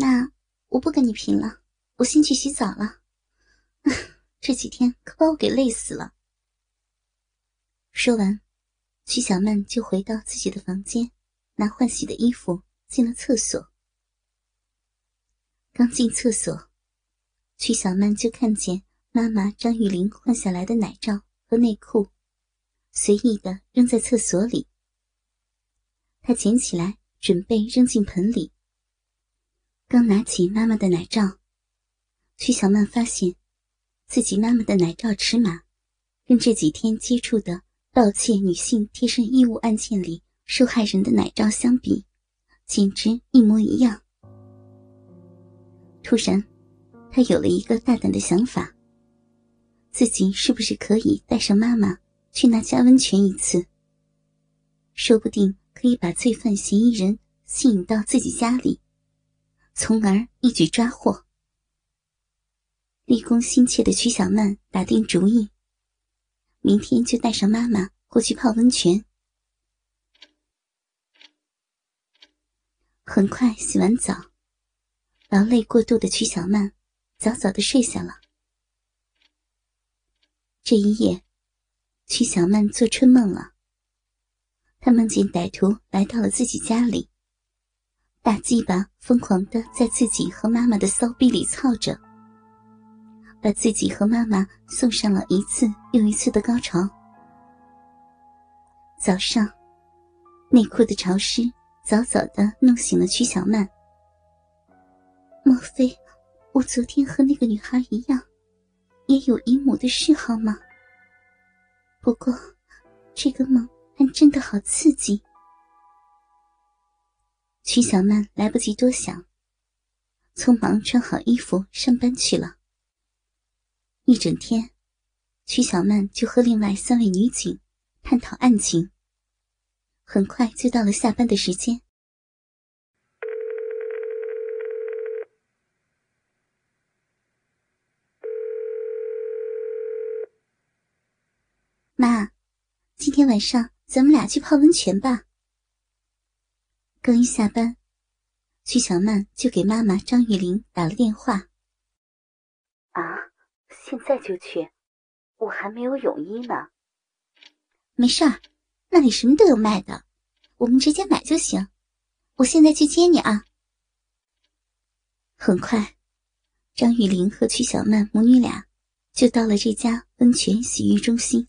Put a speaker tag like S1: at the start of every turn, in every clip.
S1: 那我不跟你贫了，我先去洗澡了。这几天可把我给累死了。说完，曲小曼就回到自己的房间，拿换洗的衣服进了厕所。刚进厕所，曲小曼就看见妈妈张玉玲换下来的奶罩和内裤，随意地扔在厕所里。她捡起来准备扔进盆里。刚拿起妈妈的奶罩，曲小曼发现自己妈妈的奶罩尺码跟这几天接触的盗窃女性贴身衣物案件里受害人的奶罩相比，简直一模一样。突然，她有了一个大胆的想法，自己是不是可以带上妈妈去那家温泉一次？说不定可以把罪犯嫌疑人吸引到自己家里，从而一举抓获。立功心切的曲小曼打定主意，明天就带上妈妈过去泡温泉。很快洗完澡，劳累过度的曲小曼早早地睡下了。这一夜，曲小曼做春梦了。她梦见歹徒来到了自己家里，大鸡巴疯狂地在自己和妈妈的骚逼里操着，把自己和妈妈送上了一次又一次的高潮。早上，内裤的潮湿早早地弄醒了曲小曼。莫非我昨天和那个女孩一样，也有姨母的嗜好吗？不过这个梦还真的好刺激。曲小曼来不及多想，匆忙穿好衣服上班去了。一整天，曲小曼就和另外3位女警探讨案情，很快就到了下班的时间。妈，今天晚上咱们俩去泡温泉吧。刚一下班，曲小曼就给妈妈张玉玲打了电话。
S2: 啊，现在就去？我还没有泳衣呢。
S1: 没事儿，那里什么都有卖的，我们直接买就行。我现在去接你啊。很快，张玉玲和曲小曼母女俩就到了这家温泉洗浴中心。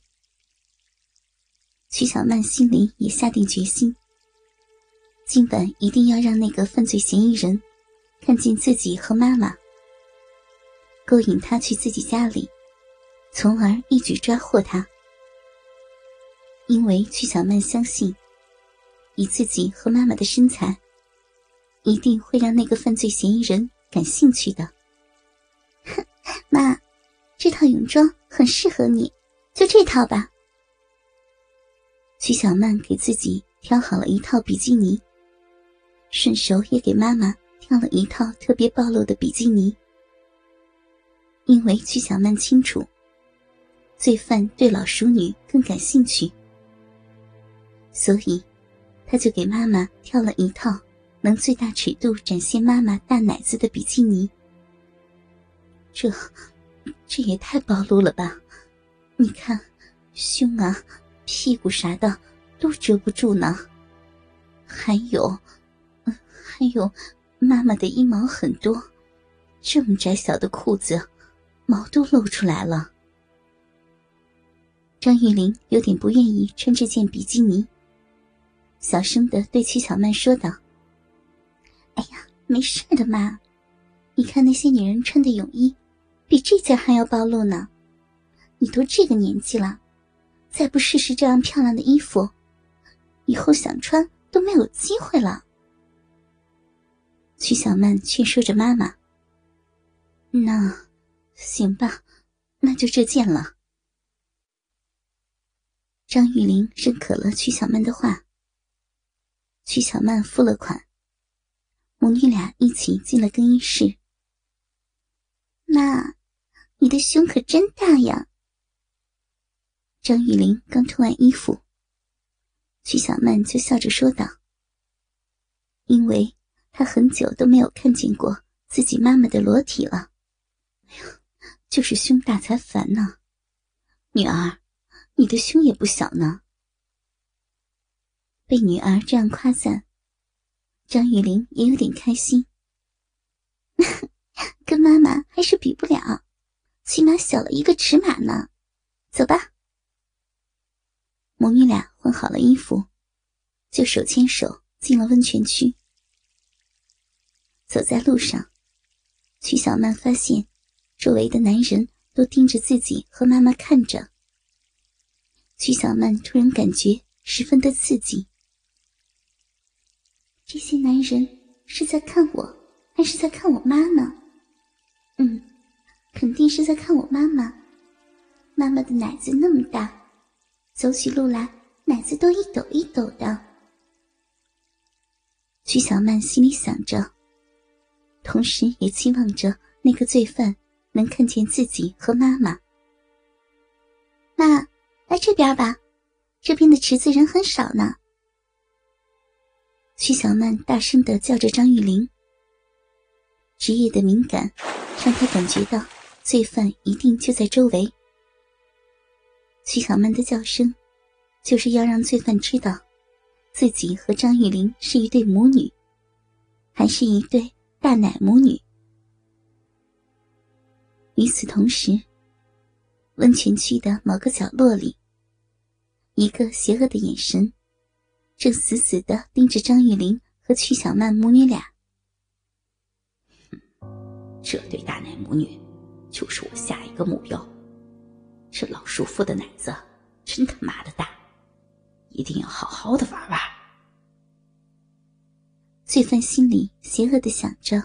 S1: 曲小曼心里也下定决心，今晚一定要让那个犯罪嫌疑人看见自己和妈妈，勾引他去自己家里，从而一举抓获他。因为曲小曼相信，以自己和妈妈的身材，一定会让那个犯罪嫌疑人感兴趣的。妈，这套泳装很适合你，就这套吧。曲小曼给自己挑好了一套比基尼，顺手也给妈妈挑了一套特别暴露的比基尼。因为曲小曼清楚，罪犯对老熟女更感兴趣，所以她就给妈妈挑了一套能最大尺度展现妈妈大奶子的比基尼。这也太暴露了吧，你看胸啊屁股啥的都遮不住呢。还有妈妈的阴毛很多，这么窄小的裤子毛都露出来了。张玉玲有点不愿意穿这件比基尼，小声地对曲小曼说道：哎呀，没事的妈，你看那些女人穿的泳衣比这件还要暴露呢，你都这个年纪了，再不试试这样漂亮的衣服，以后想穿都没有机会了。曲小曼劝说着妈妈：那行吧，那就这件了。张玉玲认可了曲小曼的话，曲小曼付了款，母女俩一起进了更衣室。妈，你的胸可真大呀。张玉玲刚脱完衣服，曲小曼就笑着说道，因为他很久都没有看见过自己妈妈的裸体了。哎呀，就是胸大才烦呢。女儿，你的胸也不小呢。被女儿这样夸赞，张玉玲也有点开心。跟妈妈还是比不了，起码小了一个尺码呢。走吧。母女俩换好了衣服，就手牵手进了温泉区。走在路上，曲小曼发现周围的男人都盯着自己和妈妈看着。曲小曼突然感觉十分的刺激。这些男人是在看我，还是在看我妈呢？肯定是在看我妈妈。妈妈的奶子那么大，走起路来奶子都一抖一抖的。曲小曼心里想着，同时也期望着那个罪犯能看见自己和妈妈。妈，来这边吧，这边的池子人很少呢。曲小曼大声地叫着张玉玲。职业的敏感让她感觉到罪犯一定就在周围。曲小曼的叫声就是要让罪犯知道自己和张玉玲是一对母女，还是一对大奶母女。与此同时，温泉区的某个角落里，一个邪恶的眼神正死死地盯着张玉玲和曲小曼母女俩。
S2: 这对大奶母女就是我下一个目标。这老叔父的奶子真他妈的大，一定要好好的玩玩。
S1: 罪犯心里邪恶地想着。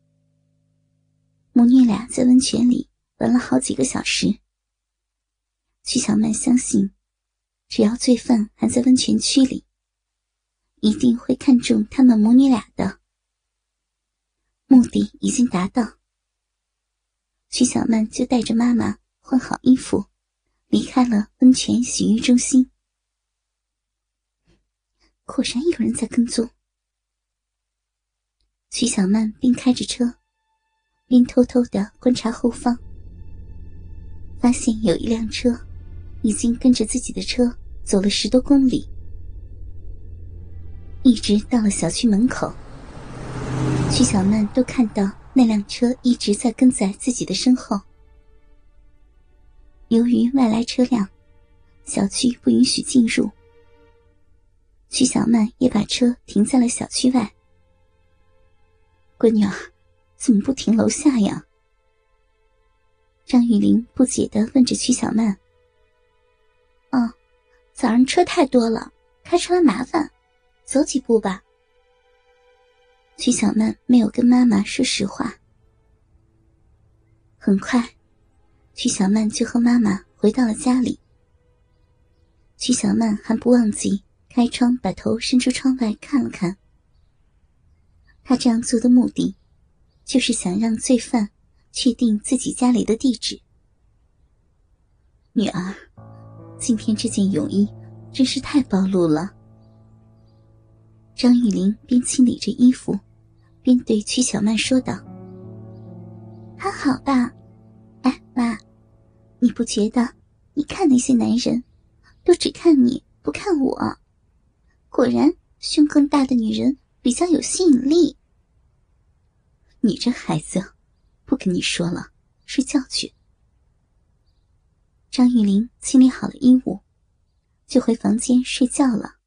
S1: 母女俩在温泉里玩了好几个小时。曲小曼相信，只要罪犯还在温泉区里，一定会看中他们母女俩的。目的已经达到，曲小曼就带着妈妈换好衣服，离开了温泉洗浴中心。果然有人在跟踪。曲小曼边开着车，边偷偷地观察后方，发现有一辆车已经跟着自己的车走了10多公里，一直到了小区门口。曲小曼都看到那辆车一直在跟在自己的身后。由于外来车辆，小区不允许进入，曲小曼也把车停在了小区外。闺女儿，怎么不停楼下呀？张玉玲不解地问着曲小曼。早上车太多了，开出来麻烦，走几步吧。曲小曼没有跟妈妈说实话。很快，曲小曼就和妈妈回到了家里。曲小曼还不忘记开窗把头伸出窗外看了看。她这样做的目的，就是想让罪犯确定自己家里的地址。女儿，今天这件泳衣真是太暴露了。张玉玲边清理着衣服，边对曲小曼说道。还好吧。哎，妈，你不觉得你看那些男人都只看你不看我？果然胸更大的女人比较有吸引力。你这孩子，不跟你说了，睡觉去。张玉玲清理好了衣物，就回房间睡觉了。